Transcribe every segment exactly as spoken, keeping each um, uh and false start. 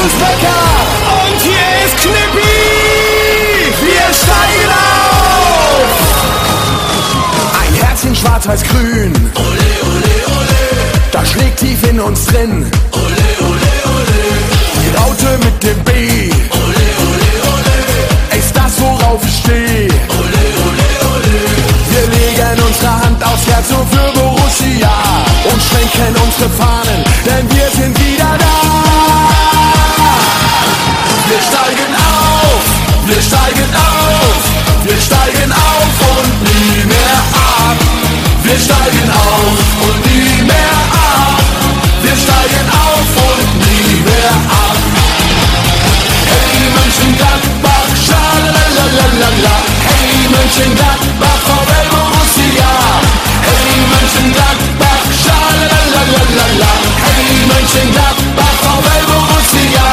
ist Becker und hier ist Knippi. Wir steigen auf! Ein Herzchen schwarz-weiß-grün, Ole, ole, ole, das schlägt tief in uns drin. ole, ole, ole, Die Raute mit dem B, ole, ole, ole, ist das, worauf ich stehe. ole, ole, ole. Wir legen unsere Hand aufs Herz so für Borussia und schwenken unsere Fahnen, denn wir sind wieder da. Wir steigen auf, wir steigen auf, wir steigen auf und nie mehr ab. Wir steigen auf und nie mehr ab. Wir steigen auf und nie mehr ab. Hey Mönchengladbach, schalalalala. Hey Mönchengladbach, VfL Borussia. Hey Mönchengladbach, schalalalala. Hey Mönchengladbach, VfL Borussia.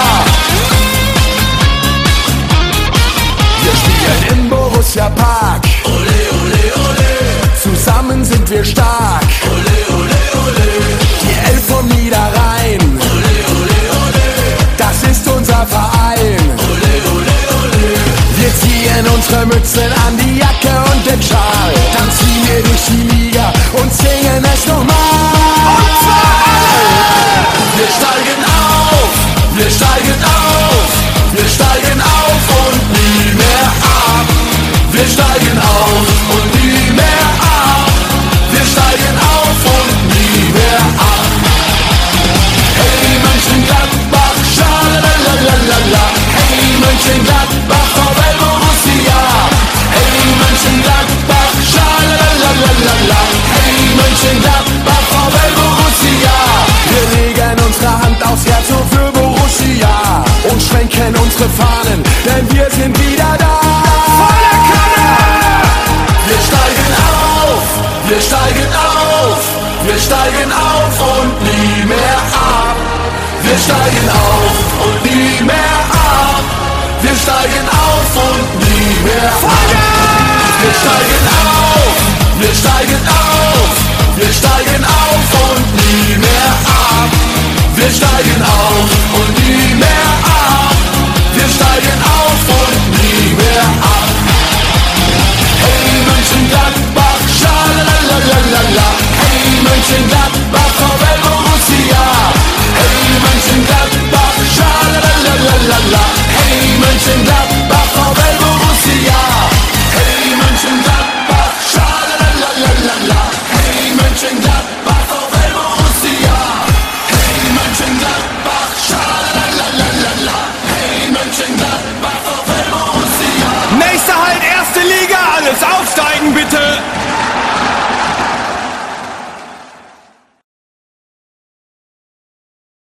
Wir spielen im Borussia Park. Ole, ole, ole, Zusammen sind wir stark. ole, ole, ole, Die Elf vom Niederrhein, ole, ole, ole, das ist unser Verein. ole, ole, ole. Wir ziehen unsere Mützen an die Jacke und den Schal. Dann ziehen wir durch die Liga und singen es nochmal. Und zwar alle! Wir steigen auf, wir steigen auf, wir steigen auf und nie mehr ab. Wir steigen auf und nie mehr ab. Wir steigen auf und nie mehr ab. Hey Mönchengladbach, schalalalala. Hey Mönchengladbach, VfL Borussia. Hey Mönchengladbach, schalalalala. Hey Mönchengladbach, VfL Borussia. Wir legen unsere Hand aufs Herz so für Borussia und schwenken unsere Fahnen, denn wir sind wieder da. Volle Kanne! Wir steigen auf, wir steigen auf, wir steigen auf und nie mehr ab. Wir steigen auf und nie mehr ab. Wir steigen auf und nie mehr ab. Wir steigen